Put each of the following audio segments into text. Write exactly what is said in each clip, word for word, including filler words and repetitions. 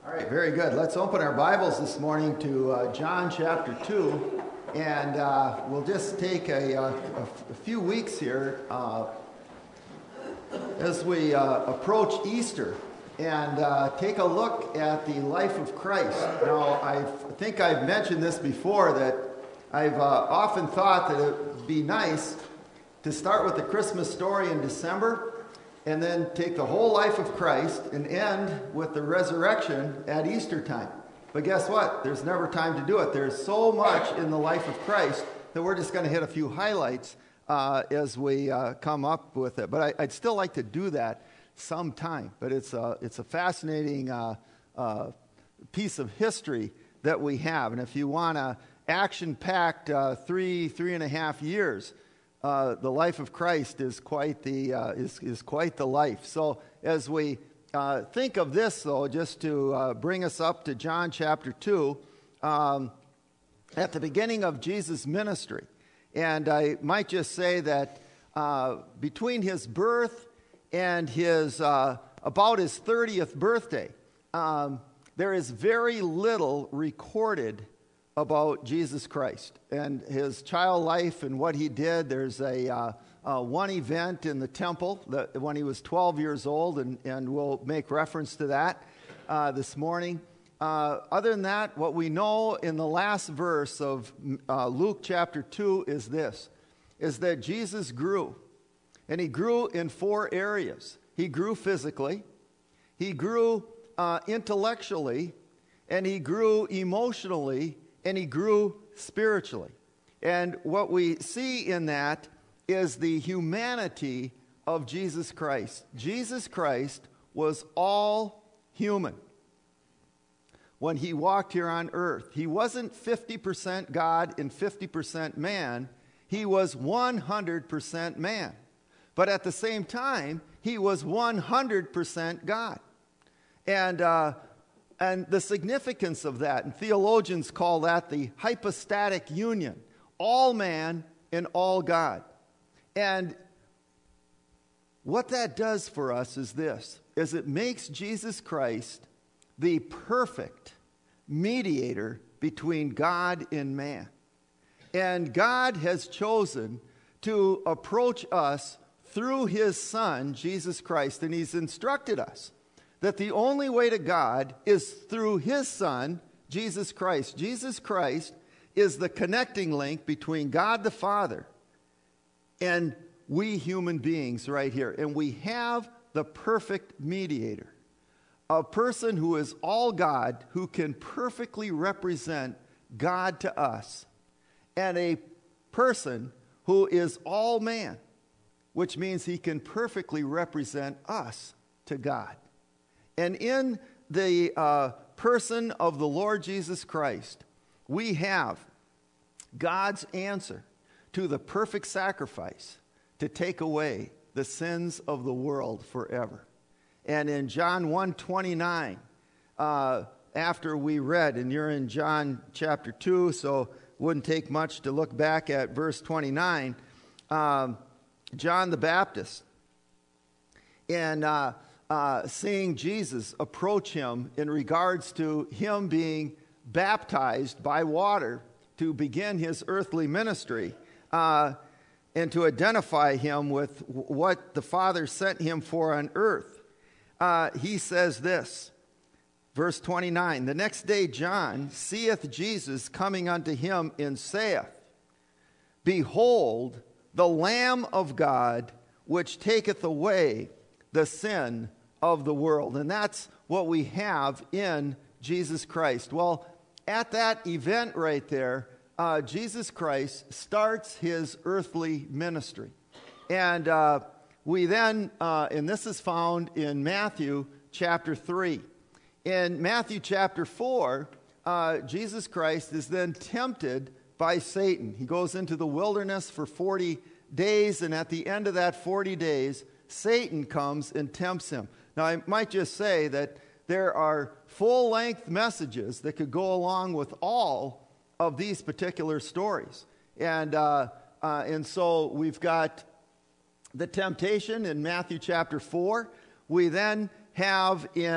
All right, very good. Let's open our Bibles this morning to uh, John chapter two, and uh, we'll just take a, uh, a, f- a few weeks here uh, as we uh, approach Easter and uh, take a look at the life of Christ. Now, I think I've mentioned this before, that I've uh, often thought that it would be nice to start with the Christmas story in December and then take the whole life of Christ and end with the resurrection at Easter time. But guess what? There's never time to do it. There's so much in the life of Christ that we're just going to hit a few highlights uh, as we uh, come up with it. But I, I'd still like to do that sometime. But it's a, it's a fascinating uh, uh, piece of history that we have. And if you want a action-packed uh, three, three and a half years, Uh, the life of Christ is quite the uh, is is quite the life. So as we uh, think of this, though, just to uh, bring us up to John chapter two, um, at the beginning of Jesus' ministry, and I might just say that uh, between his birth and his uh, about his thirtieth birthday, um, there is very little recorded about Jesus Christ and his child life and what he did. There's a uh, uh, one event in the temple that, when he was twelve years old, and, and we'll make reference to that uh, this morning. Uh, other than that, what we know in the last verse of uh, Luke chapter two is this, is that Jesus grew. And he grew in four areas. He grew physically, he grew uh, intellectually, and he grew emotionally, and he grew spiritually. And what we see in that is the humanity of Jesus Christ. Jesus Christ was all human when he walked here on earth. He wasn't fifty percent God and fifty percent man. He was one hundred percent man. But at the same time, he was one hundred percent God. And uh, And the significance of that, and theologians call that the hypostatic union, all man and all God. And what that does for us is this, is it makes Jesus Christ the perfect mediator between God and man. And God has chosen to approach us through his Son, Jesus Christ, and he's instructed us that the only way to God is through his Son, Jesus Christ. Jesus Christ is the connecting link between God the Father and we human beings right here. And we have the perfect mediator, a person who is all God, who can perfectly represent God to us, and a person who is all man, which means he can perfectly represent us to God. And in the uh, person of the Lord Jesus Christ, we have God's answer to the perfect sacrifice to take away the sins of the world forever. And in John one twenty-nine, uh, after we read, and you're in John chapter two, so it wouldn't take much to look back at verse twenty-nine, um, John the Baptist, and uh, Uh, seeing Jesus approach him in regards to him being baptized by water to begin his earthly ministry, uh, and to identify him with w- what the Father sent him for on earth. Uh, he says this, verse twenty-nine, "The next day John seeth Jesus coming unto him, and saith, Behold, the Lamb of God, which taketh away the sin of the world." And that's what we have in Jesus Christ. Well, at that event right there, uh, Jesus Christ starts his earthly ministry. And uh, we then, uh, and this is found in Matthew chapter three. In Matthew chapter four, uh, Jesus Christ is then tempted by Satan. He goes into the wilderness for forty days, and at the end of that forty days, Satan comes and tempts him. Now, I might just say that there are full-length messages that could go along with all of these particular stories. And uh, uh, and so we've got the temptation in Matthew chapter four. We then have in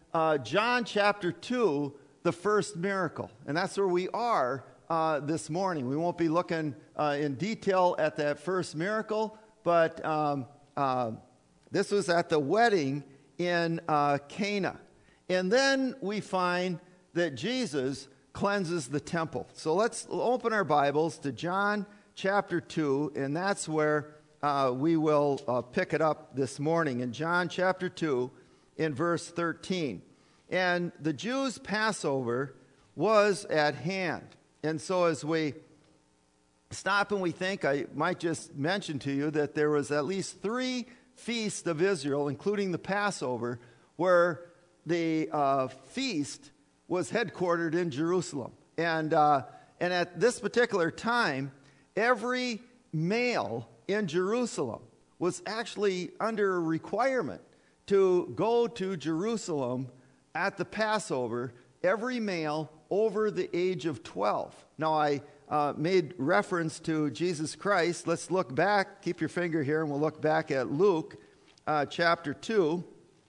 uh, John chapter two, the first miracle. And that's where we are uh, this morning. We won't be looking uh, in detail at that first miracle, but um, uh, this was at the wedding in uh, Cana. And then we find that Jesus cleanses the temple. So let's open our Bibles to John chapter two, and that's where uh, we will uh, pick it up this morning. In John chapter two, in verse thirteen. And the Jews' Passover was at hand. And so as we stop and we think, I might just mention to you that there was at least three feasts of Israel, including the Passover, where the uh, feast was headquartered in Jerusalem. And, uh, and at this particular time, every male in Jerusalem was actually under a requirement to go to Jerusalem at the Passover, every male over the age of twelve. Now, I uh, made reference to Jesus Christ. Let's look back. Keep your finger here, and we'll look back at Luke uh, chapter two,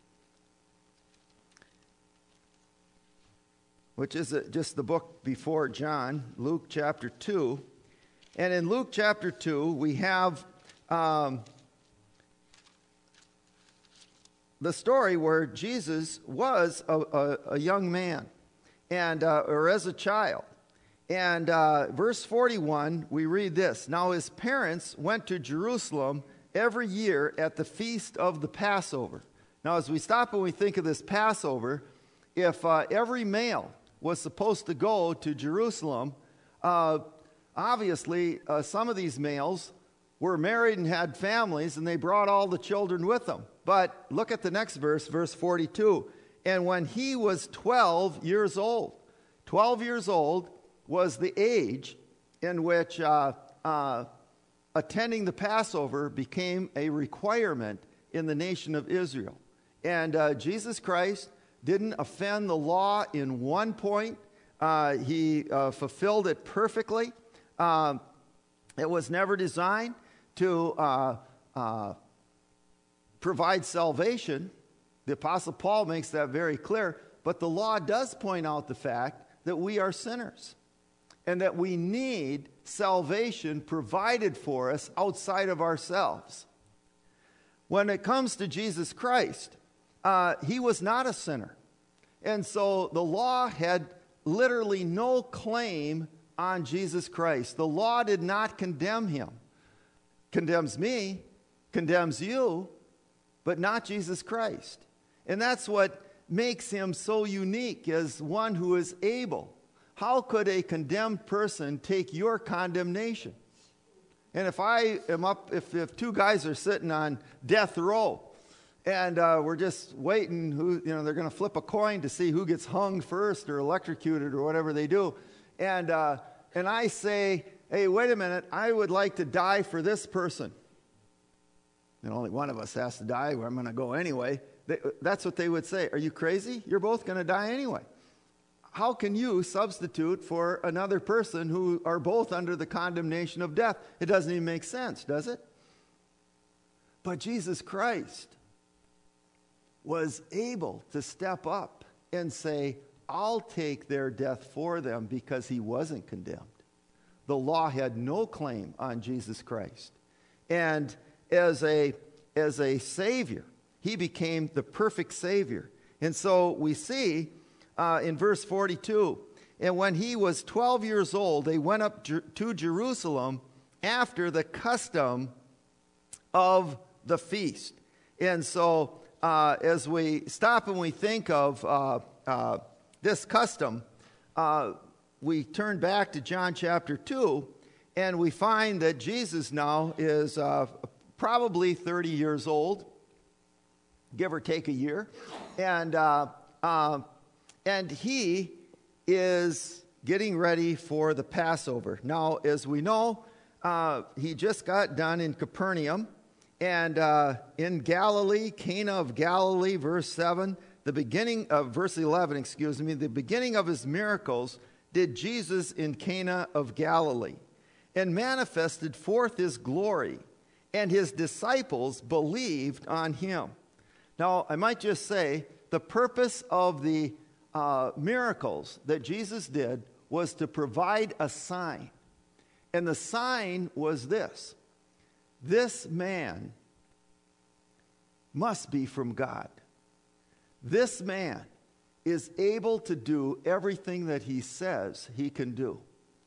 which is a, just the book before John, Luke chapter two. And in Luke chapter two, we have um, the story where Jesus was a, a, a young man, and uh, or as a child. And uh, verse forty-one, we read this. Now his parents went to Jerusalem every year at the feast of the Passover. Now as we stop and we think of this Passover, if uh, every male was supposed to go to Jerusalem, uh, obviously uh, some of these males were married and had families, and they brought all the children with them. But look at the next verse, verse forty-two. And when he was twelve years old, twelve years old was the age in which uh, uh, attending the Passover became a requirement in the nation of Israel. And uh, Jesus Christ didn't offend the law in one point. Uh, he uh, fulfilled it perfectly. Um, it was never designed to uh, uh, provide salvation. The Apostle Paul makes that very clear. But the law does point out the fact that we are sinners and that we need salvation provided for us outside of ourselves. When it comes to Jesus Christ, uh, he was not a sinner. And so the law had literally no claim on Jesus Christ. The law did not condemn him. Condemns me, condemns you, but not Jesus Christ. And that's what makes him so unique as one who is able. How could a condemned person take your condemnation? And if I am up, if, if two guys are sitting on death row, and uh, we're just waiting, who you know, they're going to flip a coin to see who gets hung first or electrocuted or whatever they do, and uh, and I say, hey, wait a minute, I would like to die for this person. And only one of us has to die, where I'm going to go anyway. They, that's what they would say. Are you crazy? You're both going to die anyway. How can you substitute for another person who are both under the condemnation of death? It doesn't even make sense, does it? But Jesus Christ was able to step up and say, I'll take their death for them, because he wasn't condemned. The law had no claim on Jesus Christ. And as a, as a Savior, he became the perfect Savior. And so we see uh, in verse forty-two, and when he was twelve years old, they went up Jer- to Jerusalem after the custom of the feast. And so uh, as we stop and we think of uh, uh, this custom, uh, we turn back to John chapter two, and we find that Jesus now is uh, probably thirty years old, give or take a year, and uh, uh, and he is getting ready for the Passover. Now, as we know, uh, he just got done in Capernaum, and uh, in Galilee, Cana of Galilee, verse seven, the beginning of verse eleven, excuse me, the beginning of his miracles did Jesus in Cana of Galilee, and manifested forth his glory, and his disciples believed on him. Now, I might just say the purpose of the uh, miracles that Jesus did was to provide a sign. And the sign was this: this man must be from God. This man is able to do everything that he says he can do.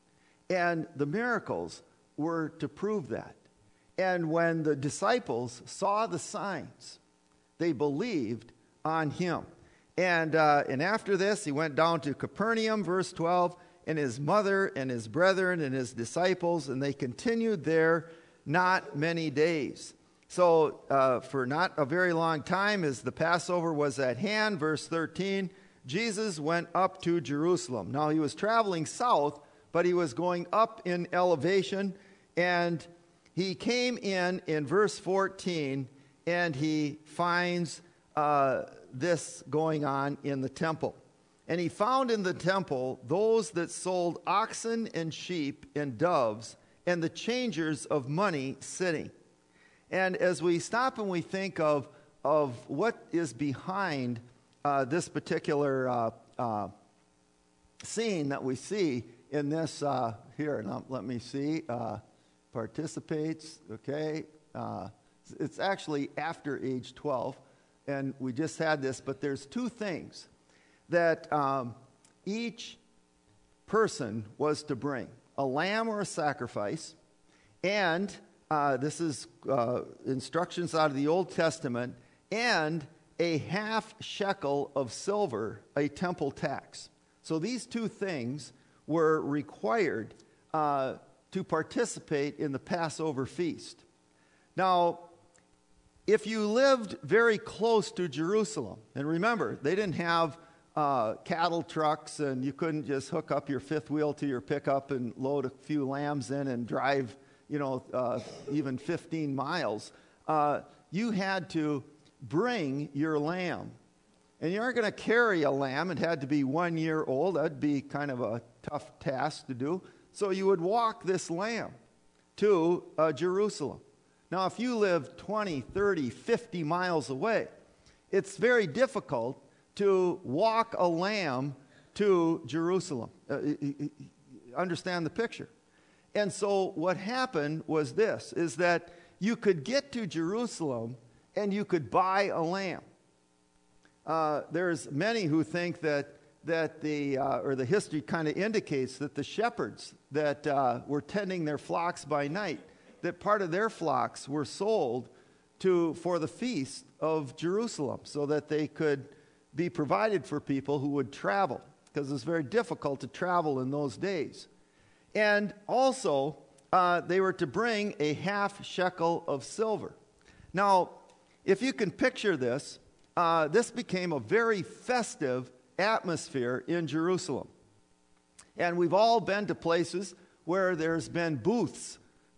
And the miracles were to prove that. And when the disciples saw the signs, they believed on him. And, uh, and after this, he went down to Capernaum, verse twelve, and his mother and his brethren and his disciples, and they continued there not many days. So uh, for not a very long time, as the Passover was at hand, verse thirteen, Jesus went up to Jerusalem. Now he was traveling south, but he was going up in elevation, and he came in in verse fourteen, and he finds uh, this going on in the temple. And he found in the temple those that sold oxen and sheep and doves, and the changers of money sitting. And as we stop and we think of, of what is behind uh, this particular uh, uh, scene that we see in this, uh, here, now let me see, uh, participates, okay. Uh, it's actually after age twelve, and we just had this, but there's two things that um, each person was to bring: a lamb or a sacrifice, and uh, this is uh, instructions out of the Old Testament, and a half shekel of silver, a temple tax. So these two things were required uh, to participate in the Passover feast. Now, if you lived very close to Jerusalem, and remember, they didn't have uh, cattle trucks, and you couldn't just hook up your fifth wheel to your pickup and load a few lambs in and drive, you know, uh, even fifteen miles. Uh, you had to bring your lamb. And you aren't going to carry a lamb. It had to be one year old. That'd be kind of a tough task to do. So you would walk this lamb to uh, Jerusalem. Now, if you live twenty, thirty, fifty miles away, it's very difficult to walk a lamb to Jerusalem. Uh, understand the picture. And so what happened was this, is that you could get to Jerusalem and you could buy a lamb. Uh, there's many who think that that the uh, or the history kind of indicates that the shepherds that uh, were tending their flocks by night, that part of their flocks were sold to for the feast of Jerusalem, so that they could be provided for people who would travel, because it was very difficult to travel in those days. And also, uh, they were to bring a half shekel of silver. Now, if you can picture this, uh, this became a very festive atmosphere in Jerusalem. And we've all been to places where there's been booths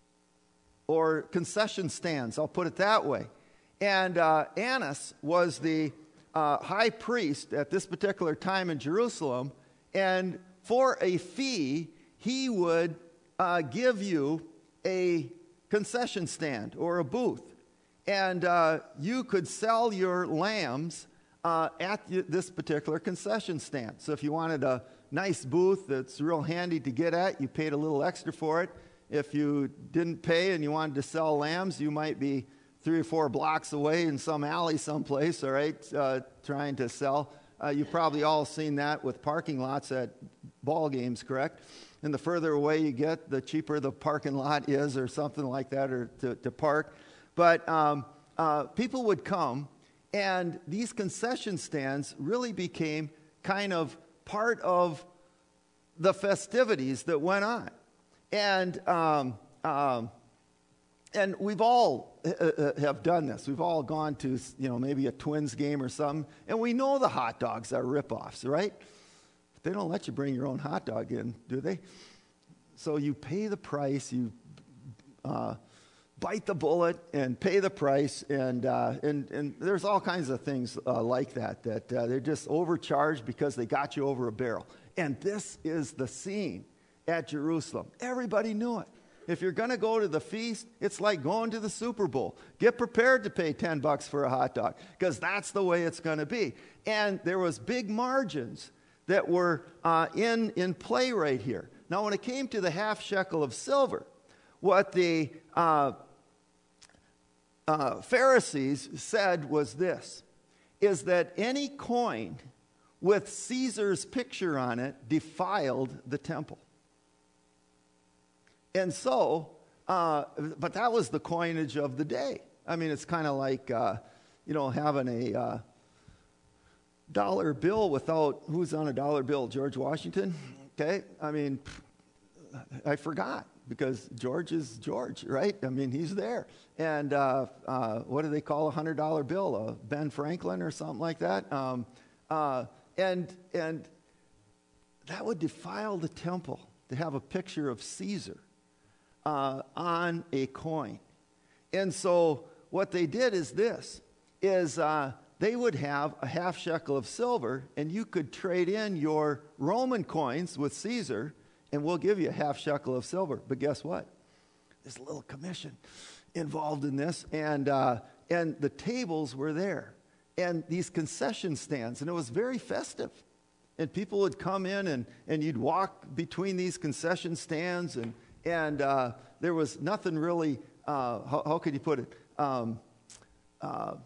or concession stands, I'll put it that way. And uh, Annas was the uh, high priest at this particular time in Jerusalem, and for a fee, he would uh, give you a concession stand or a booth. And uh, you could sell your lambs uh, at this particular concession stand. So if you wanted a nice booth that's real handy to get at, you paid a little extra for it. If you didn't pay and you wanted to sell lambs, you might be three or four blocks away in some alley someplace, all right, uh, trying to sell. Uh, you've probably all seen that with parking lots at ball games, correct? And the further away you get, the cheaper the parking lot is, or something like that, or to, to park. But um, uh, people would come, and these concession stands really became kind of part of the festivities that went on. And um, um, and we've all uh, have done this. We've all gone to, you know, maybe a Twins game or something, and we know the hot dogs are ripoffs, right? But they don't let you bring your own hot dog in, do they? So you pay the price, you uh, bite the bullet and pay the price, and uh, and and there's all kinds of things uh, like that that uh, they're just overcharged because they got you over a barrel. And this is the scene at Jerusalem. Everybody knew it. If you're going to go to the feast, it's like going to the Super Bowl. Get prepared to pay ten bucks for a hot dog, because that's the way it's going to be. And there was big margins that were uh, in, in play right here. Now, when it came to the half shekel of silver, what the uh, uh, Pharisees said was this, is that any coin with Caesar's picture on it defiled the temple. And so, uh, but that was the coinage of the day. I mean, it's kind of like, uh, you know, having a uh, dollar bill without, who's on a dollar bill? George Washington? Okay, I mean, I forgot, because George is George, right? I mean, he's there. And uh, uh, what do they call a one hundred dollar bill? A Ben Franklin or something like that? Um, uh, and, and that would defile the temple, to have a picture of Caesar uh, on a coin. And so what they did is this, is uh, they would have a half shekel of silver, and you could trade in your Roman coins with Caesar, and we'll give you a half shekel of silver. But guess what? There's a little commission involved in this, and uh, and the tables were there, and these concession stands, and it was very festive. And people would come in, and, and you'd walk between these concession stands, and and uh, there was nothing really, uh, how, how could you put it? Um, uh,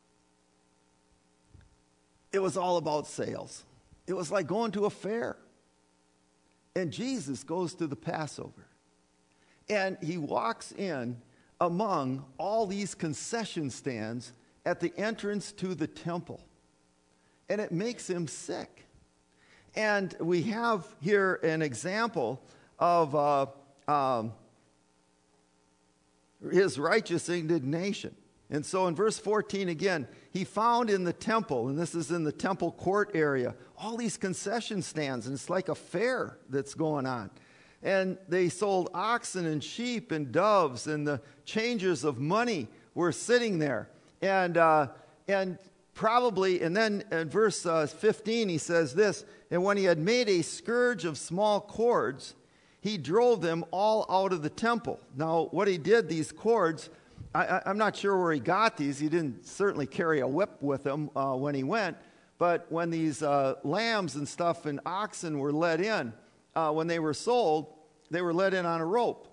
it was all about sales. It was like going to a fair. And Jesus goes to the Passover, and he walks in among all these concession stands at the entrance to the temple, and it makes him sick. And we have here an example of uh, um, his righteous indignation. And so in verse fourteen again, he found in the temple, and this is in the temple court area, all these concession stands, and it's like a fair that's going on. And they sold oxen and sheep and doves, and the changers of money were sitting there. And uh, and probably, and then in verse uh, fifteen, he says this, and when he had made a scourge of small cords, he drove them all out of the temple. Now, what he did, these cords, I, I'm not sure where he got these. He didn't certainly carry a whip with him uh, when he went. But when these uh, lambs and stuff and oxen were let in, uh, when they were sold, they were let in on a rope.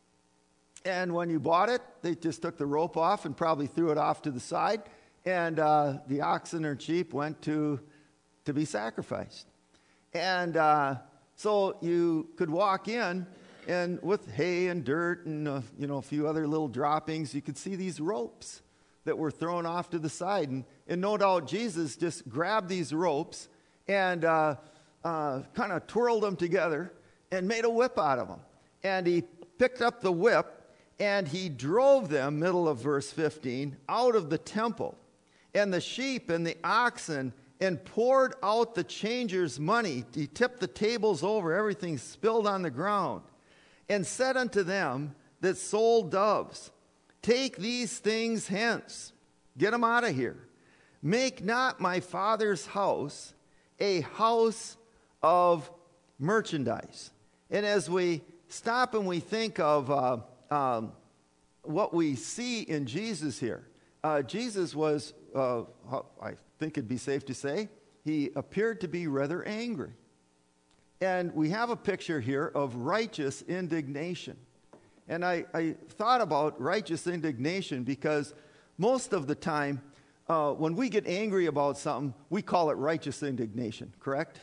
And when you bought it, they just took the rope off and probably threw it off to the side. And uh, the oxen or sheep went to, to be sacrificed. And uh, so you could walk in, and with hay and dirt and uh, you know, a few other little droppings, you could see these ropes that were thrown off to the side. And, and no doubt Jesus just grabbed these ropes and uh, uh, kind of twirled them together and made a whip out of them. And he picked up the whip and he drove them, middle of verse fifteen, out of the temple. And the sheep and the oxen, and poured out the changers' money. He tipped the tables over, everything spilled on the ground. And said unto them that sold doves, take these things hence, get them out of here. Make not my Father's house a house of merchandise. And as we stop and we think of uh, um, what we see in Jesus here, uh, Jesus was, uh, I think it'd be safe to say, he appeared to be rather angry. And we have a picture here of righteous indignation. And I, I thought about righteous indignation because most of the time, uh, when we get angry about something, we call it righteous indignation, correct?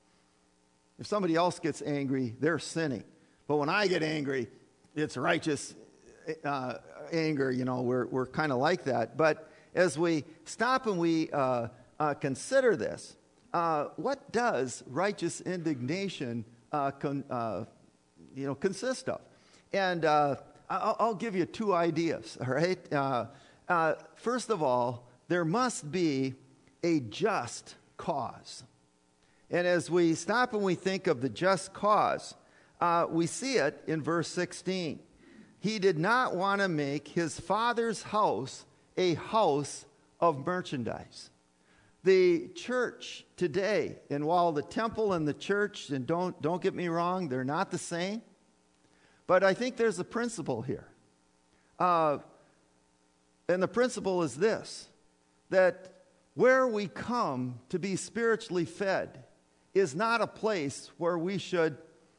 If somebody else gets angry, they're sinning. But when I get angry, it's righteous uh, anger, you know, we're, we're kind of like that. But as we stop and we uh, uh, consider this, Uh, what does righteous indignation uh, con, uh, you know, consist of? And uh, I'll, I'll give you two ideas, all right? Uh, uh, first of all, there must be a just cause. And as we stop and we think of the just cause, uh, we see it in verse sixteen. He did not want to make his Father's house a house of merchandise. The church today, and while the temple and the church, and don't, don't get me wrong, they're not the same, But I think there's a principle here. Uh, and the principle is this, that where we come to be spiritually fed is not a place where we should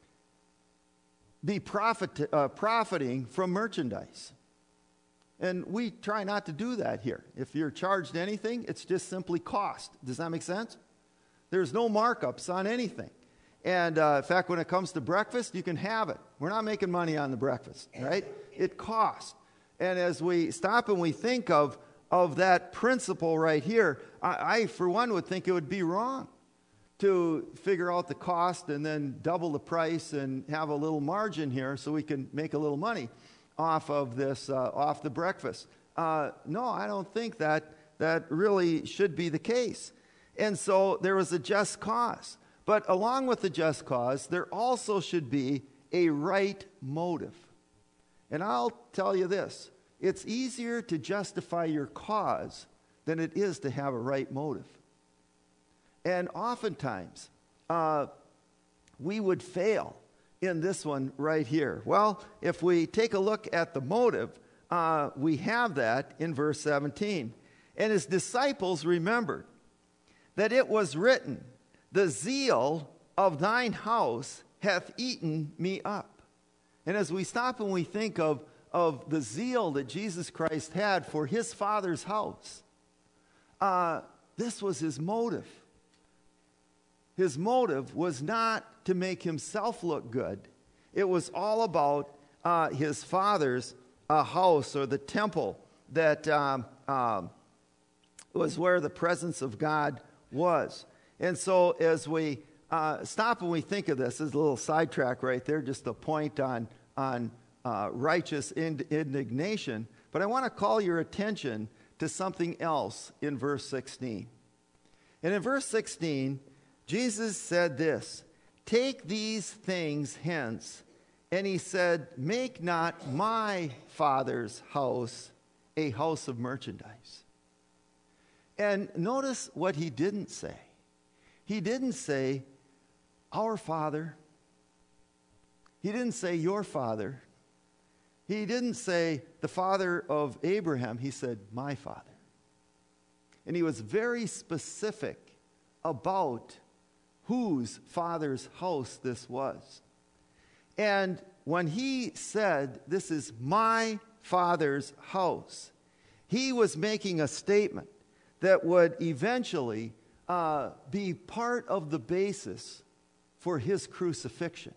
be profit, uh, profiting from merchandise. And we try not to do that here. If you're charged anything, it's just simply cost. Does that make sense? There's no markups on anything. And uh, in fact, when it comes to breakfast, you can have it. We're not making money on the breakfast, right? It costs. And as we stop and we think of, of that principle right here, I, I, for one, would think it would be wrong to figure out the cost and then double the price and have a little margin here so we can make a little money off of this, uh, off the breakfast. Uh, no, I don't think that that really should be the case. And so there was a just cause. But along with the just cause, there also should be a right motive. And I'll tell you this, it's easier to justify your cause than it is to have a right motive. And oftentimes, uh, we would fail in this one right here. Well, if we take a look at the motive, uh, we have that in verse seventeen. And his disciples remembered that it was written, the zeal of thine house hath eaten me up. And as we stop and we think of, of the zeal that Jesus Christ had for his Father's house, uh, this was his motive. His motive was not to make himself look good. It was all about uh, his Father's uh, house, or the temple that um, um, was where the presence of God was. And so as we uh, stop and we think of this, as a little sidetrack right there, just a point on, on uh, righteous ind- indignation, but I want to call your attention to something else in verse sixteen. And in verse sixteen, Jesus said this, take these things hence. And he said, make not my Father's house a house of merchandise. And notice what he didn't say. He didn't say, our Father. He didn't say, your Father. He didn't say, the Father of Abraham. He said, my Father. And he was very specific about whose Father's house this was. And when he said, this is my Father's house, he was making a statement that would eventually uh, be part of the basis for his crucifixion.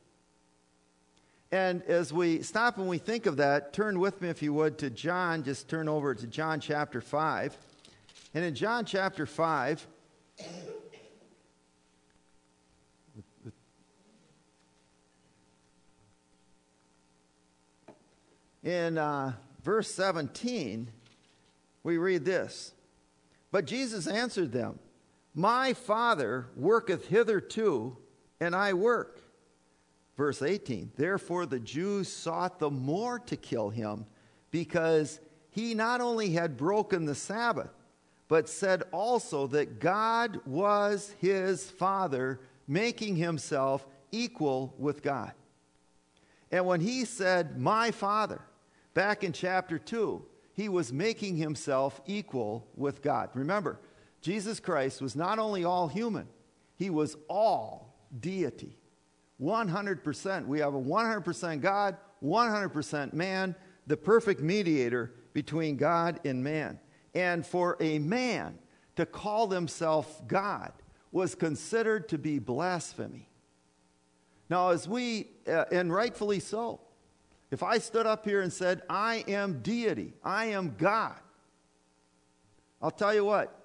And as we stop and we think of that, turn with me, if you would, to John. Just turn over to John chapter five. And in John chapter five, in uh, verse seventeen, we read this. But Jesus answered them, my Father worketh hitherto, and I work. Verse eighteen, therefore the Jews sought the more to kill him, because he not only had broken the Sabbath, but said also that God was his Father, making himself equal with God. And when he said, my Father, back in chapter two, he was making himself equal with God. Remember, Jesus Christ was not only all human, he was all deity. one hundred percent. We have a one hundred percent God, one hundred percent man, the perfect mediator between God and man. And for a man to call himself God was considered to be blasphemy. Now, as we, uh, and rightfully so, if I stood up here and said, I am deity, I am God, I'll tell you what,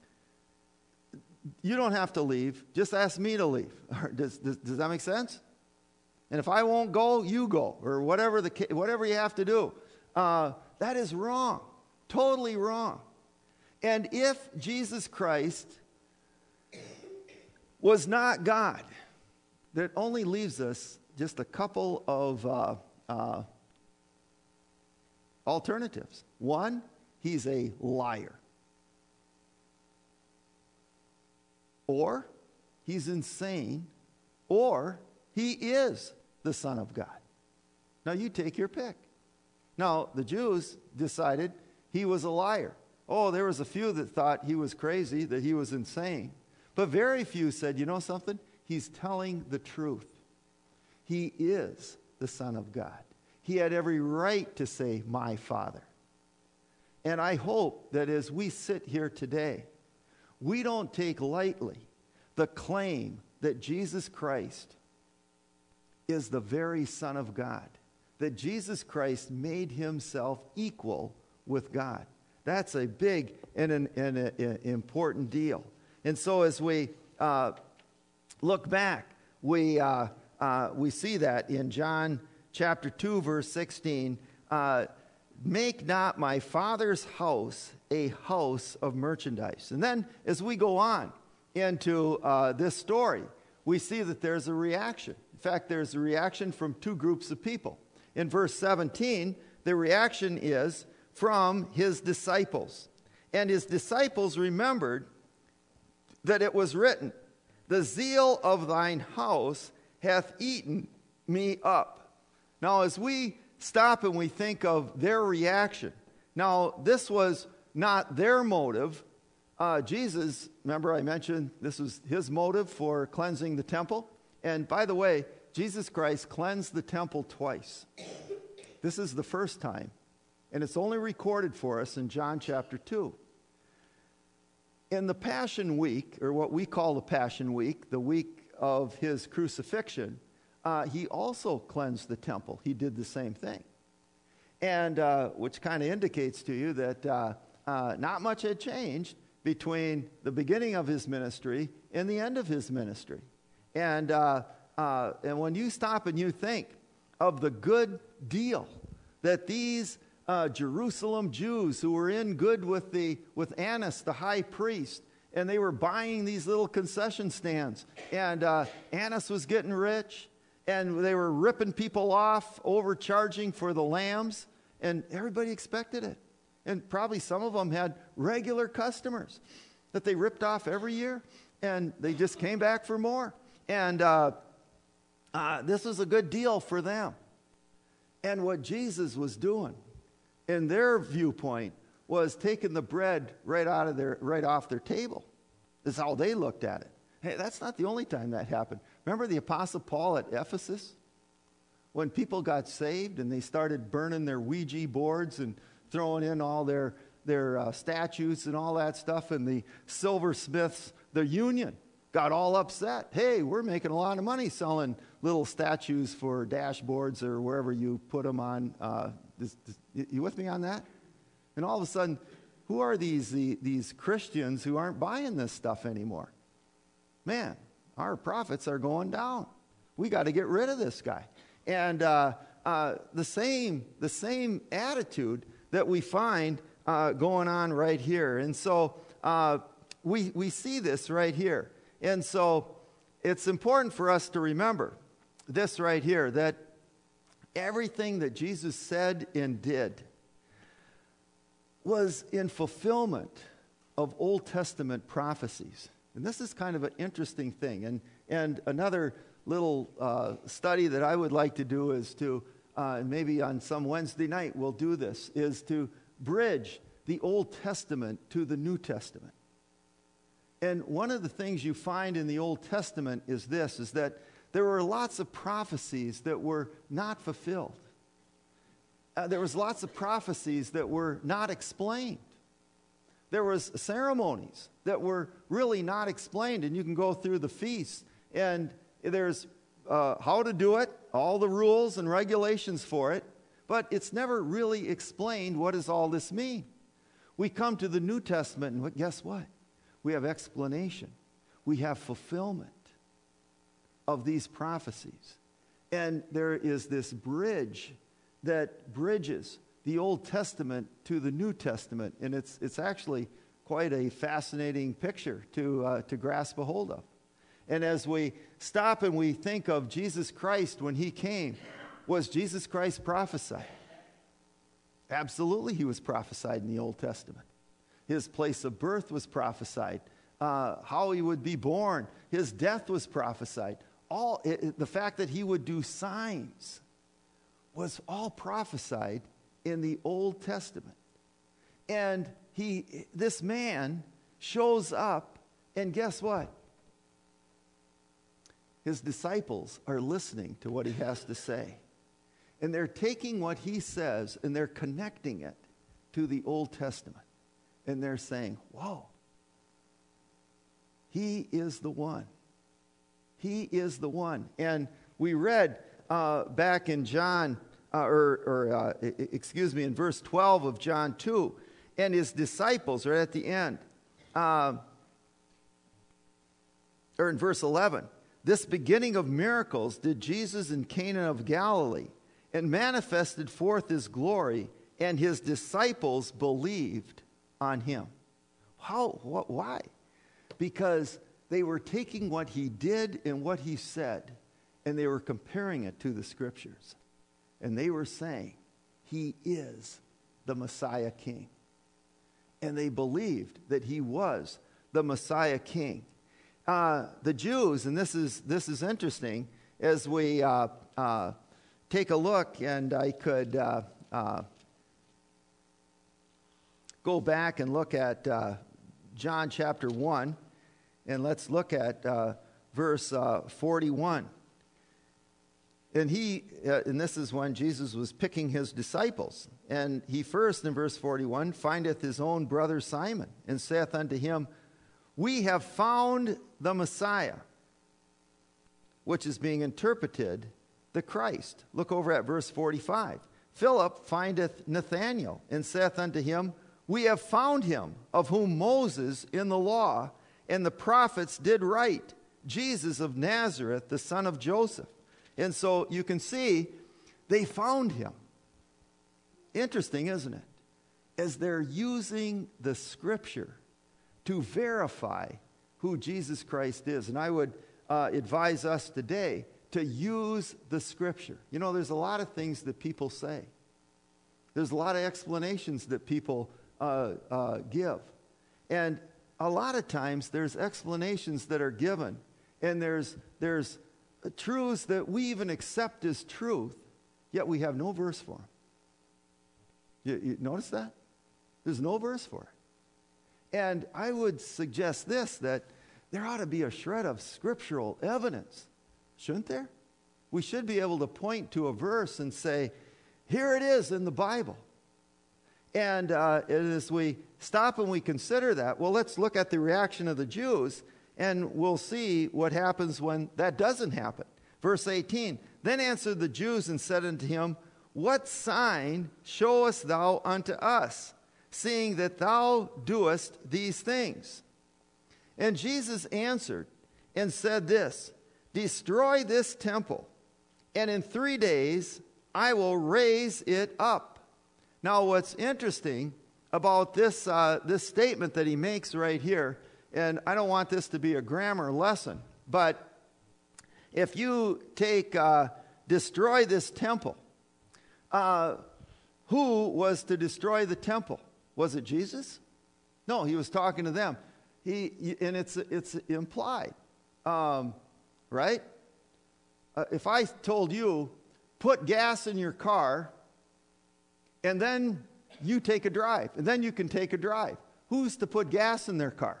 you don't have to leave. Just ask me to leave. Does, does, does that make sense? And if I won't go, you go, or whatever the whatever you have to do. Uh, that is wrong, totally wrong. And if Jesus Christ was not God, that only leaves us just a couple of uh, uh, alternatives. One, he's a liar. Or he's insane, or he is the Son of God. Now you take your pick. Now, the Jews decided he was a liar. Oh, there was a few that thought he was crazy, that he was insane. But very few said, you know something? He's telling the truth. He is the Son of God. He had every right to say, my Father. And I hope that as we sit here today, we don't take lightly the claim that Jesus Christ is the very Son of God, that Jesus Christ made himself equal with God. That's a big and an, an, an important deal. And so as we uh, look back, we, uh, uh, we see that in John chapter two, verse sixteen, uh, make not my Father's house a house of merchandise. And then as we go on into uh, this story, we see that there's a reaction. In fact, there's a reaction from two groups of people. In verse seventeen, the reaction is from his disciples. And his disciples remembered that it was written, the zeal of thine house hath eaten me up. Now, as we stop and we think of their reaction, now, this was not their motive. Uh, Jesus, remember I mentioned this was his motive for cleansing the temple. And by the way, Jesus Christ cleansed the temple twice. This is the first time. And it's only recorded for us in John chapter two. In the Passion Week, or what we call the Passion Week, the week of his crucifixion, uh, he also cleansed the temple. He did the same thing. And uh, which kind of indicates to you that uh, uh, not much had changed between the beginning of his ministry and the end of his ministry. And, uh, uh, and when you stop and you think of the good deal that these uh, Jerusalem Jews who were in good with, the, with Annas, the high priest, and they were buying these little concession stands, and uh, Annas was getting rich, and they were ripping people off, overcharging for the lambs, and everybody expected it. And probably some of them had regular customers that they ripped off every year, and they just came back for more. And uh, uh, this was a good deal for them. And what Jesus was doing, in their viewpoint, was taking the bread right out of their, right off their table. That's how they looked at it. Hey, that's not the only time that happened. Remember the Apostle Paul at Ephesus? When people got saved and they started burning their Ouija boards and throwing in all their, their uh, statues and all that stuff, and the silversmiths, the union, got all upset. Hey, we're making a lot of money selling little statues for dashboards or wherever you put them on. Uh, this, this, you with me on that? And all of a sudden, who are these, the, these Christians who aren't buying this stuff anymore? Man, our profits are going down. We got to get rid of this guy. And uh, uh, the same the same attitude that we find uh, going on right here. And so uh, we we see this right here. And so it's important for us to remember this right here, that everything that Jesus said and did was in fulfillment of Old Testament prophecies. And this is kind of an interesting thing. And, and another little uh, study that I would like to do is to, uh, maybe on some Wednesday night we'll do this, is to bridge the Old Testament to the New Testament. And one of the things you find in the Old Testament is this, is that there were lots of prophecies that were not fulfilled. Uh, there was lots of prophecies that were not explained. There was ceremonies that were really not explained, and you can go through the feasts, and there's uh, how to do it, all the rules and regulations for it, but it's never really explained. What does all this mean? We come to the New Testament, and guess what? We have explanation. We have fulfillment of these prophecies. And there is this bridge that bridges the Old Testament to the New Testament. And it's it's actually quite a fascinating picture to, uh, to grasp a hold of. And as we stop and we think of Jesus Christ when he came, was Jesus Christ prophesied? Absolutely, he was prophesied in the Old Testament. His place of birth was prophesied. Uh, how he would be born. His death was prophesied. All it, it, the fact that he would do signs was all prophesied in the Old Testament. And he, this man shows up, and guess what? His disciples are listening to what he has to say. And they're taking what he says and they're connecting it to the Old Testament. And they're saying, whoa, he is the one. He is the one. And we read uh, back in John, uh, or, or uh, excuse me, in verse twelve of John two, and his disciples are at the end. Uh, or in verse eleven, this beginning of miracles did Jesus in Cana of Galilee, and manifested forth his glory, and his disciples believed on him. How? What? Why? Because they were taking what he did and what he said, and they were comparing it to the Scriptures. And they were saying, he is the Messiah King. And they believed that he was the Messiah King. Uh, the Jews, and this is this is interesting, as we uh, uh, take a look, and I could uh, uh, go back and look at uh, John chapter one, and let's look at uh, verse uh, forty-one. And he, uh, and this is when Jesus was picking his disciples. And he first, in verse forty-one, findeth his own brother Simon, and saith unto him, we have found the Messiah, which is being interpreted the Christ. Look over at verse forty-five. Philip findeth Nathanael, and saith unto him, we have found him, of whom Moses in the law and the prophets did write, Jesus of Nazareth, the son of Joseph. And so you can see they found him. Interesting, isn't it? As they're using the Scripture to verify who Jesus Christ is. And I would uh, advise us today to use the Scripture. You know, there's a lot of things that people say. There's a lot of explanations that people uh, uh, give. And a lot of times there's explanations that are given, and there's there's truths that we even accept as truth, yet we have no verse for them. You, you notice that? There's no verse for it. And I would suggest this, that there ought to be a shred of scriptural evidence, shouldn't there? We should be able to point to a verse and say, here it is in the Bible. And uh, as we stop and we consider that, well, let's look at the reaction of the Jews, and we'll see what happens when that doesn't happen. Verse eighteen, then answered the Jews and said unto him, what sign showest thou unto us, seeing that thou doest these things? And Jesus answered and said this, destroy this temple, and in three days I will raise it up. Now what's interesting about this, uh, this statement that he makes right here, and I don't want this to be a grammar lesson, but if you take, uh, destroy this temple, uh, who was to destroy the temple? Was it Jesus? No, he was talking to them. He, and it's, it's implied, um, right? Uh, if I told you, put gas in your car, and then you take a drive, and then you can take a drive. Who's to put gas in their car?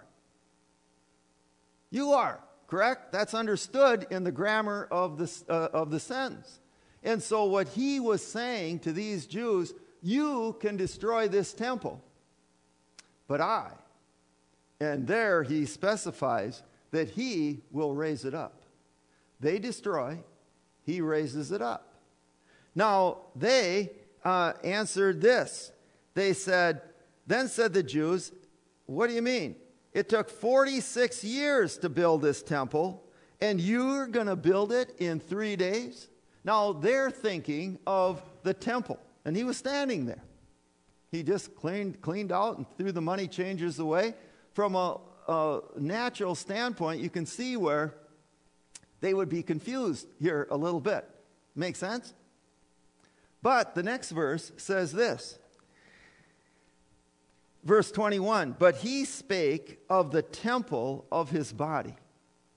You are, correct? That's understood in the grammar of the, uh, of the sentence. And so what he was saying to these Jews, you can destroy this temple, but I, and there he specifies that he will raise it up. They destroy, he raises it up. Now, they uh, answered this. They said, then said the Jews, what do you mean? It took forty-six years to build this temple, and you're going to build it in three days? Now, they're thinking of the temple, and he was standing there. He just cleaned, cleaned out and threw the money changers away. From a, a natural standpoint, you can see where they would be confused here a little bit. Make sense? But the next verse says this. Verse twenty-one, but he spake of the temple of his body.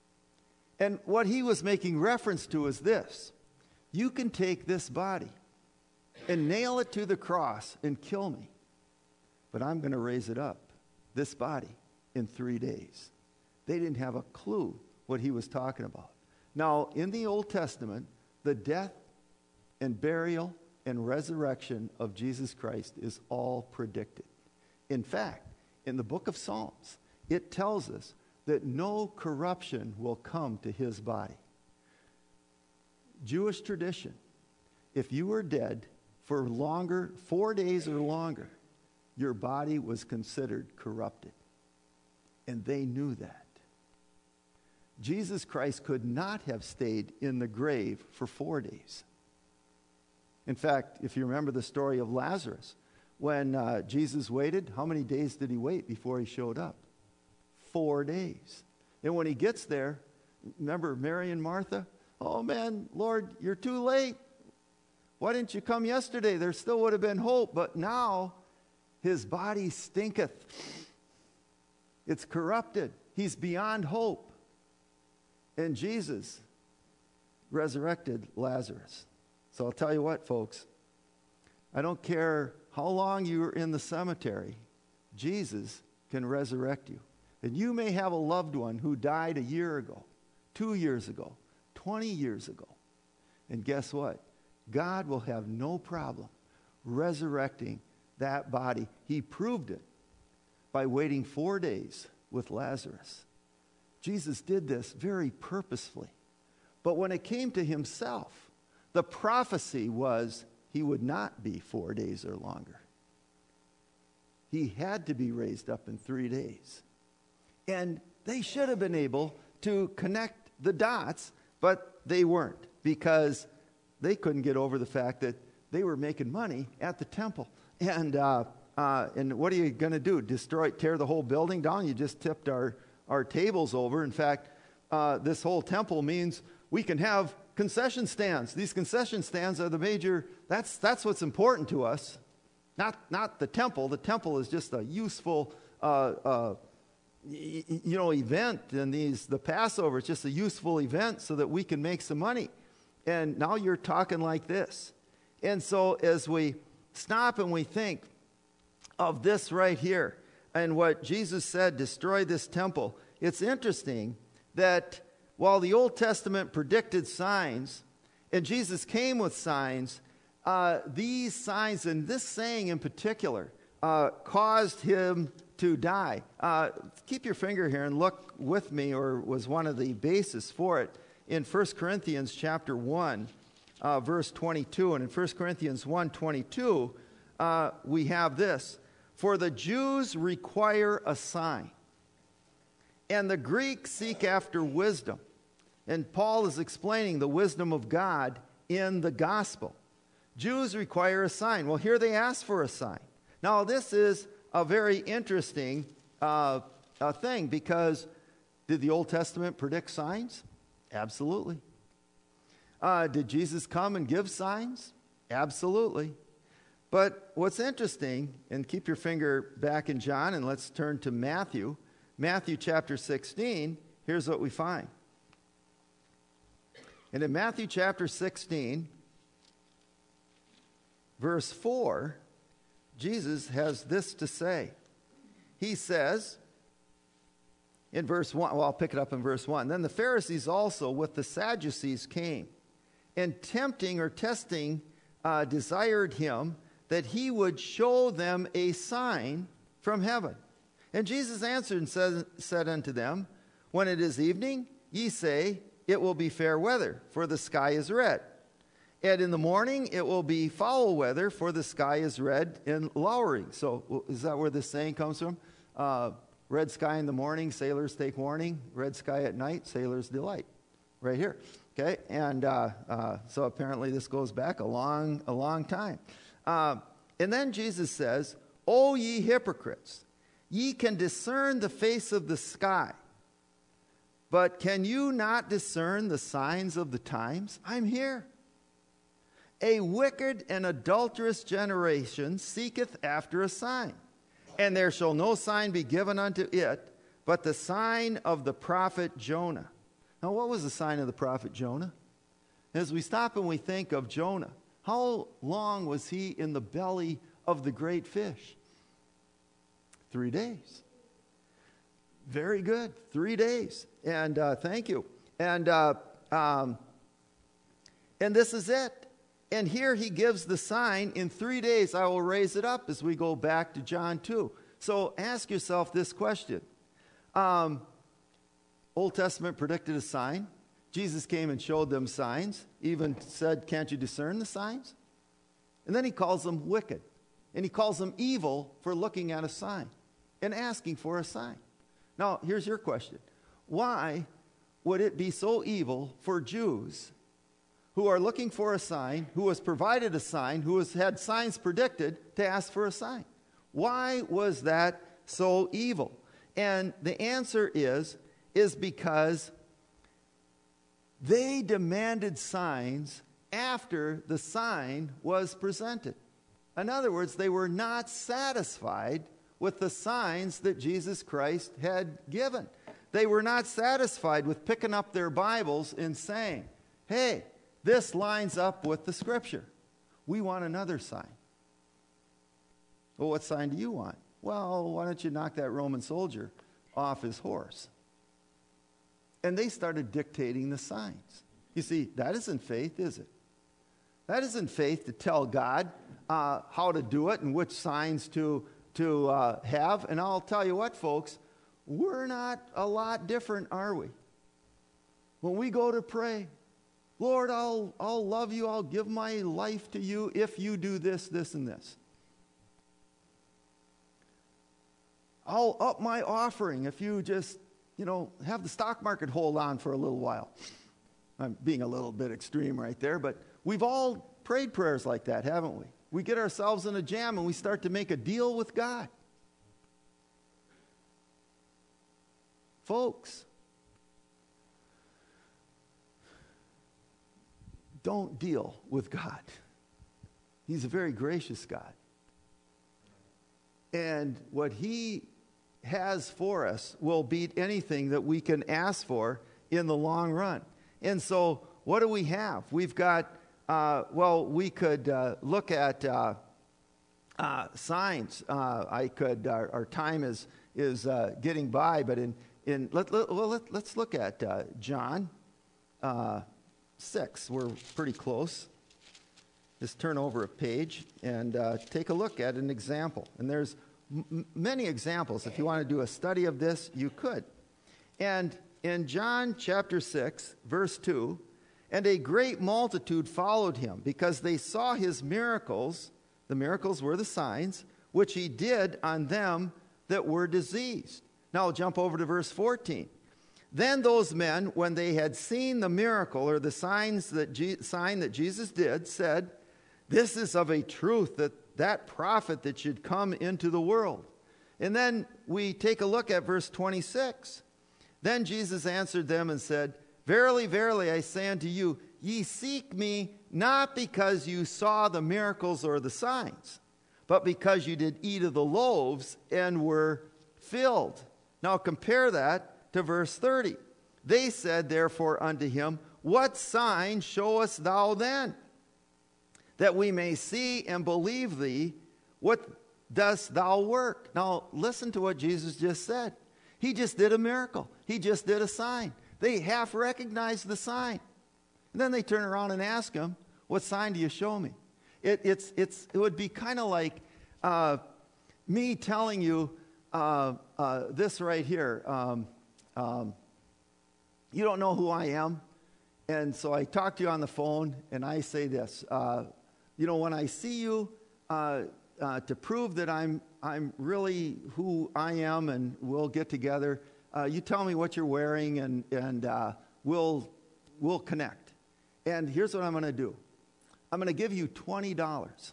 And what he was making reference to is this. You can take this body, and nail it to the cross and kill me. But I'm going to raise it up, this body, in three days. They didn't have a clue what he was talking about. Now, in the Old Testament, the death and burial and resurrection of Jesus Christ is all predicted. In fact, in the book of Psalms, it tells us that no corruption will come to his body. Jewish tradition, if you were dead for longer, four days or longer, your body was considered corrupted. And they knew that. Jesus Christ could not have stayed in the grave for four days. In fact, if you remember the story of Lazarus, when uh, Jesus waited, how many days did he wait before he showed up? Four days. And when he gets there, remember Mary and Martha? Oh man, Lord, you're too late. Why didn't you come yesterday? There still would have been hope. But now his body stinketh. It's corrupted. He's beyond hope. And Jesus resurrected Lazarus. So I'll tell you what, folks. I don't care how long you were in the cemetery. Jesus can resurrect you. And you may have a loved one who died a year ago, two years ago, twenty years ago. And guess what? God will have no problem resurrecting that body. He proved it by waiting four days with Lazarus. Jesus did this very purposefully. But when it came to himself, the prophecy was he would not be four days or longer. He had to be raised up in three days. And they should have been able to connect the dots, but they weren't, because they couldn't get over the fact that they were making money at the temple. And uh, uh, and what are you going to do? Destroy, tear the whole building down? You just tipped our, our tables over. In fact, uh, this whole temple means we can have concession stands. These concession stands are the major, that's, that's what's important to us. Not, not the temple. The temple is just a useful uh, uh, you know, event, and these the Passover is just a useful event so that we can make some money. And now you're talking like this. And so as we stop and we think of this right here and what Jesus said, destroy this temple, it's interesting that while the Old Testament predicted signs and Jesus came with signs, uh, these signs and this saying in particular uh, caused him to die. Uh, keep your finger here and look with me, or was one of the basis for it, in First Corinthians chapter one, uh, verse twenty-two. And in First Corinthians one twenty-two, uh, we have this: for the Jews require a sign, and the Greeks seek after wisdom. And Paul is explaining the wisdom of God in the gospel. Jews require a sign. Well, here they ask for a sign. Now, this is a very interesting uh, uh, thing, because did the Old Testament predict signs? Absolutely. Uh, did Jesus come and give signs? Absolutely. But what's interesting, and keep your finger back in John, and let's turn to Matthew. Matthew chapter sixteen, here's what we find. And in Matthew chapter sixteen, verse four, Jesus has this to say. He says in verse one, well, I'll pick it up in verse one. Then the Pharisees also with the Sadducees came, and tempting or testing uh, desired him that he would show them a sign from heaven. And Jesus answered and said, said unto them, when it is evening, ye say, it will be fair weather, for the sky is red. And in the morning, it will be foul weather, for the sky is red and lowering. So is that where this saying comes from? Uh, red sky in the morning, sailors take warning. Red sky at night, sailors delight. Right here. Okay? And uh, uh, so apparently this goes back a long, a long time. Uh, and then Jesus says, O ye hypocrites, ye can discern the face of the sky, but can you not discern the signs of the times? I'm here. A wicked and adulterous generation seeketh after a sign, and there shall no sign be given unto it, but the sign of the prophet Jonah. Now, what was the sign of the prophet Jonah? As we stop and we think of Jonah, How long was he in the belly of the great fish? Three days. Very good. Three days. And uh, thank you. And uh, um, and this is it. And here he gives the sign, in three days I will raise it up, as we go back to John two. So ask yourself this question. Um, Old Testament predicted a sign. Jesus came and showed them signs, even said, can't you discern the signs? And then he calls them wicked. And he calls them evil for looking at a sign and asking for a sign. Now, here's your question. Why would it be so evil for Jews who are looking for a sign, who was provided a sign, who has had signs predicted, to ask for a sign? Why was that so evil? And the answer is, is because they demanded signs after the sign was presented. In other words, they were not satisfied with the signs that Jesus Christ had given. They were not satisfied with picking up their Bibles and saying, hey, this lines up with the Scripture. We want another sign. Well, what sign do you want? Well, why don't you knock that Roman soldier off his horse? And they started dictating the signs. You see, that isn't faith, is it? That isn't faith to tell God uh, how to do it and which signs to, to uh, have. And I'll tell you what, folks, we're not a lot different, are we? When we go to pray, Lord, I'll, I'll love you, I'll give my life to you if you do this, this, and this. I'll up my offering if you just, you know, have the stock market hold on for a little while. I'm being a little bit extreme right there, but we've all prayed prayers like that, haven't we? We get ourselves in a jam and we start to make a deal with God. Folks, don't deal with God. He's a very gracious God. And what he has for us will beat anything that we can ask for in the long run. And so what do we have? We've got, uh, well, we could uh, look at uh, uh, signs. Uh, I could, our, our time is is uh, getting by, but in, in let, let, well, let, let's look at uh, John uh, six. We're pretty close. Just turn over a page and uh, take a look at an example. And there's m- many examples. If you want to do a study of this, you could. And in John chapter six, verse two, and a great multitude followed him because they saw his miracles. The miracles were the signs, which he did on them that were diseased. Now I'll jump over to verse fourteen. Then those men, when they had seen the miracle or the signs that Je- sign that Jesus did, said, this is of a truth that that prophet that should come into the world. And then we take a look at verse twenty-six. Then Jesus answered them and said, verily, verily, I say unto you, ye seek me not because you saw the miracles or the signs, but because you did eat of the loaves and were filled. Now compare that to verse thirty. They said therefore unto him, what sign showest thou then, that we may see and believe thee? What dost thou work? Now listen to what Jesus just said. He just did a miracle. He just did a sign. They half recognized the sign. And then they turn around and ask him, what sign do you show me? It, it's, it's, it would be kind of like uh, me telling you uh, uh, this right here. Um, um, you don't know who I am. And so I talk to you on the phone and I say this. Uh, you know, when I see you, uh, uh, to prove that I'm I'm really who I am and we'll get together, uh, you tell me what you're wearing and, and uh, we'll, we'll connect. And here's what I'm going to do. I'm going to give you twenty dollars.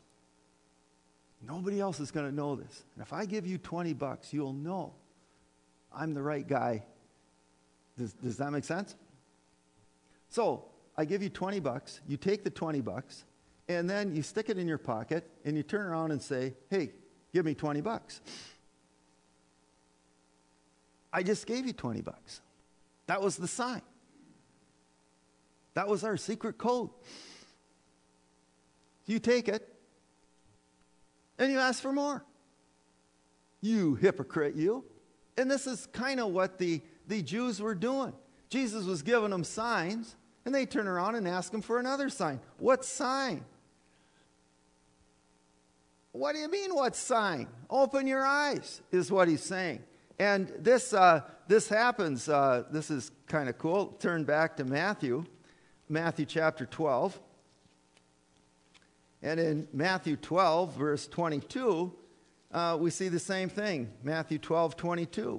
Nobody else is going to know this. And if I give you twenty bucks, you'll know I'm the right guy. Does, does that make sense? So I give you twenty bucks. You take the twenty bucks. And then you stick it in your pocket and you turn around and say, hey, give me twenty bucks. I just gave you twenty bucks. That was the sign. That was our secret code. You take it, and you ask for more. You hypocrite, you. And this is kind of what the, the Jews were doing. Jesus was giving them signs, and they turn around and ask him for another sign. What sign? What do you mean, what sign? Open your eyes, is what he's saying. And this uh, this happens, uh, this is kind of cool. Turn back to Matthew, Matthew chapter twelve. And in Matthew twelve, verse twenty-two, uh, we see the same thing. Matthew twelve, twenty-two.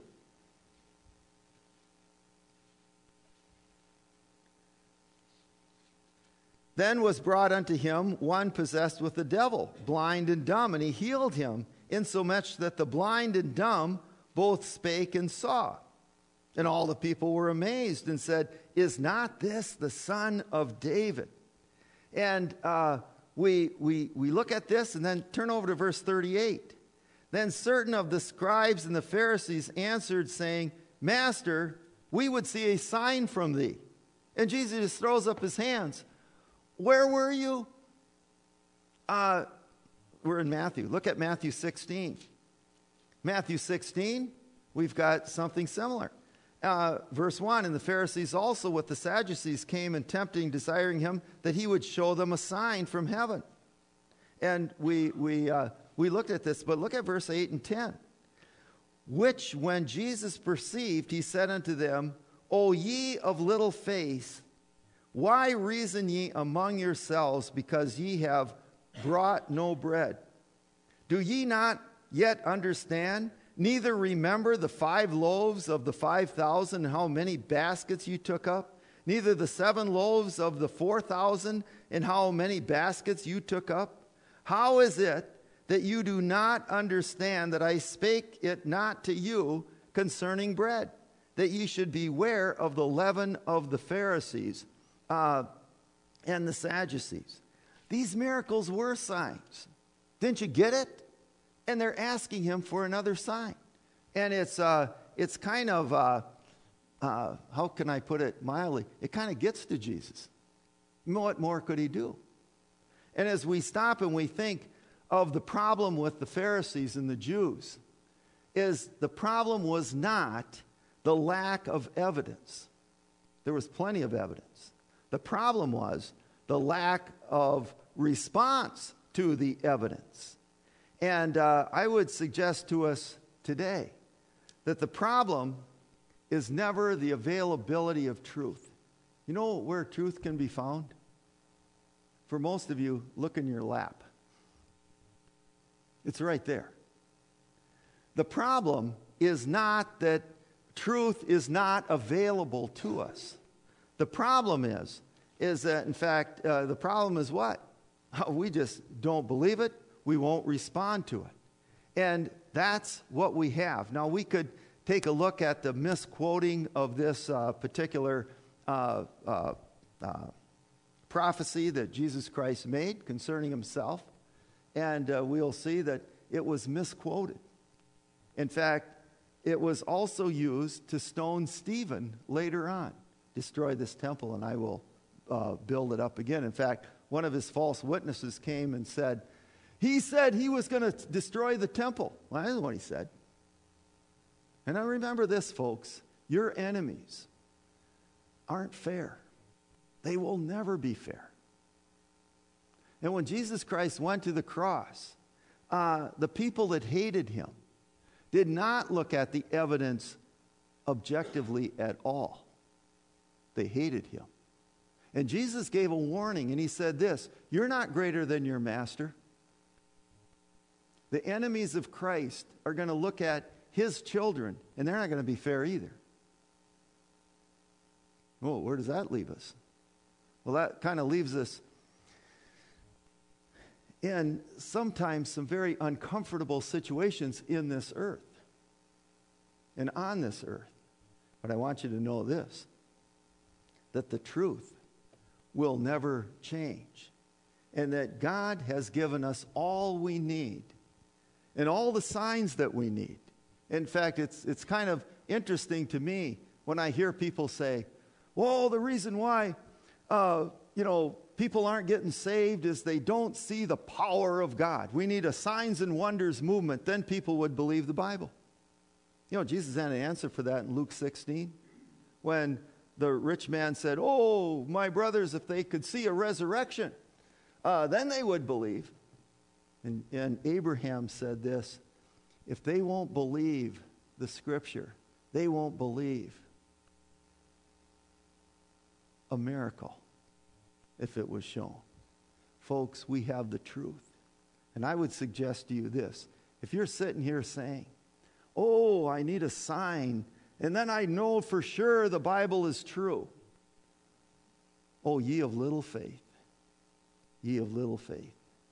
Then was brought unto him one possessed with the devil, blind and dumb, and he healed him, insomuch that the blind and dumb both spake and saw. And all the people were amazed and said, Is not this the Son of David? And uh, we, we, we look at this and then turn over to verse thirty-eight. Then certain of the scribes and the Pharisees answered, saying, Master, we would see a sign from thee. And Jesus just throws up his hands. Where were you? Uh, we're in Matthew. Look at Matthew sixteen. Matthew sixteen, we've got something similar. Uh, verse one, and the Pharisees also with the Sadducees came and tempting, desiring him that he would show them a sign from heaven. And we, we, uh, we looked at this, but look at verse eight and ten. Which when Jesus perceived, he said unto them, O ye of little faith, why reason ye among yourselves, because ye have brought no bread? Do ye not yet understand, neither remember the five loaves of the five thousand, and how many baskets you took up? Neither the seven loaves of the four thousand, and how many baskets you took up? How is it that you do not understand that I spake it not to you concerning bread, that ye should beware of the leaven of the Pharisees Uh, and the Sadducees? These miracles were signs. Didn't you get it? And they're asking him for another sign. And it's uh, it's kind of, uh, uh, how can I put it mildly? It kind of gets to Jesus. What more could he do? And as we stop and we think of the problem with the Pharisees and the Jews, is the problem was not the lack of evidence. There was plenty of evidence. The problem was the lack of response to the evidence. And uh, I would suggest to us today that the problem is never the availability of truth. You know where truth can be found? For most of you, look in your lap. It's right there. The problem is not that truth is not available to us. The problem is, is that, in fact, uh, the problem is what? We just don't believe it. We won't respond to it. And that's what we have. Now, we could take a look at the misquoting of this uh, particular uh, uh, uh, prophecy that Jesus Christ made concerning himself, and uh, we'll see that it was misquoted. In fact, it was also used to stone Stephen later on. Destroy this temple and I will uh, build it up again. In fact, one of his false witnesses came and said, he said he was going to destroy the temple. Well, that isn't what he said. And I remember this, folks. Your enemies aren't fair. They will never be fair. And when Jesus Christ went to the cross, uh, the people that hated him did not look at the evidence objectively at all. They hated him. And Jesus gave a warning, and he said this, you're not greater than your master. The enemies of Christ are going to look at his children, and they're not going to be fair either. Well, where does that leave us? Well, that kind of leaves us in sometimes some very uncomfortable situations in this earth and on this earth. But I want you to know this, that the truth will never change, and that God has given us all we need and all the signs that we need. In fact, it's it's kind of interesting to me when I hear people say, well, the reason why, uh, you know, people aren't getting saved is they don't see the power of God. We need a signs and wonders movement. Then people would believe the Bible. You know, Jesus had an answer for that in Luke sixteen. When the rich man said, oh, my brothers, if they could see a resurrection, uh, then they would believe. And, and Abraham said this, if they won't believe the scripture, they won't believe a miracle if it was shown. Folks, we have the truth. And I would suggest to you this. If you're sitting here saying, oh, I need a sign, and then I know for sure the Bible is true. Oh, ye of little faith. Ye of little faith.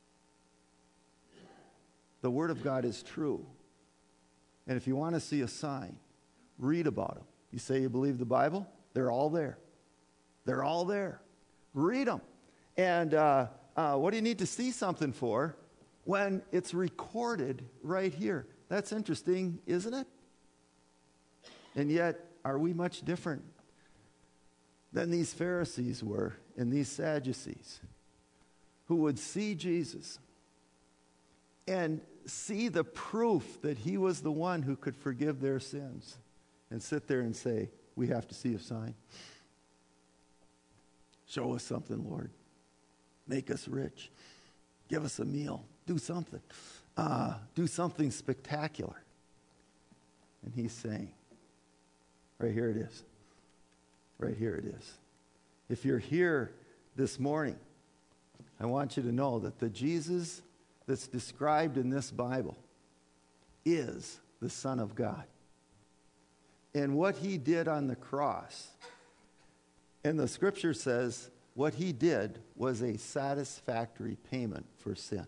The Word of God is true. And if you want to see a sign, read about them. You say you believe the Bible? They're all there. They're all there. Read them. And uh, uh, what do you need to see something for when it's recorded right here? That's interesting, isn't it? And yet, are we much different than these Pharisees were and these Sadducees who would see Jesus and see the proof that he was the one who could forgive their sins and sit there and say, we have to see a sign. Show us something, Lord. Make us rich. Give us a meal. Do something. Uh, do something spectacular. And he's saying, right here it is. Right here it is. If you're here this morning, I want you to know that the Jesus that's described in this Bible is the Son of God. And what he did on the cross, and the scripture says what he did was a satisfactory payment for sin.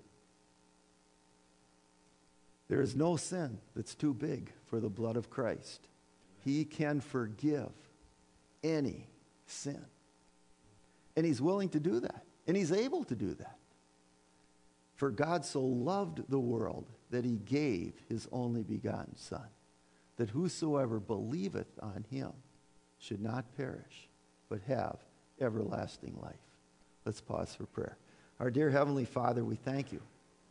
There is no sin that's too big for the blood of Christ. He can forgive any sin. And he's willing to do that. And he's able to do that. For God so loved the world that he gave his only begotten Son, that whosoever believeth on him should not perish, but have everlasting life. Let's pause for prayer. Our dear Heavenly Father, we thank you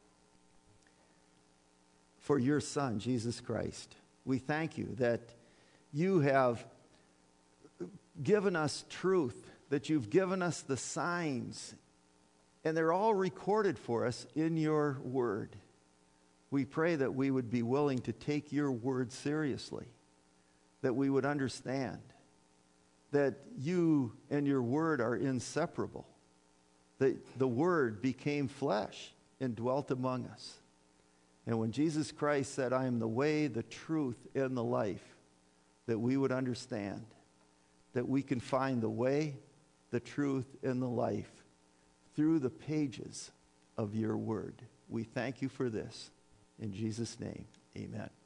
for your Son, Jesus Christ. We thank you that you have given us truth, that you've given us the signs, and they're all recorded for us in your word. We pray that we would be willing to take your word seriously, that we would understand that you and your word are inseparable, that the word became flesh and dwelt among us. And when Jesus Christ said, I am the way, the truth, and the life, that we would understand that we can find the way, the truth, and the life through the pages of your word. We thank you for this. In Jesus' name, amen.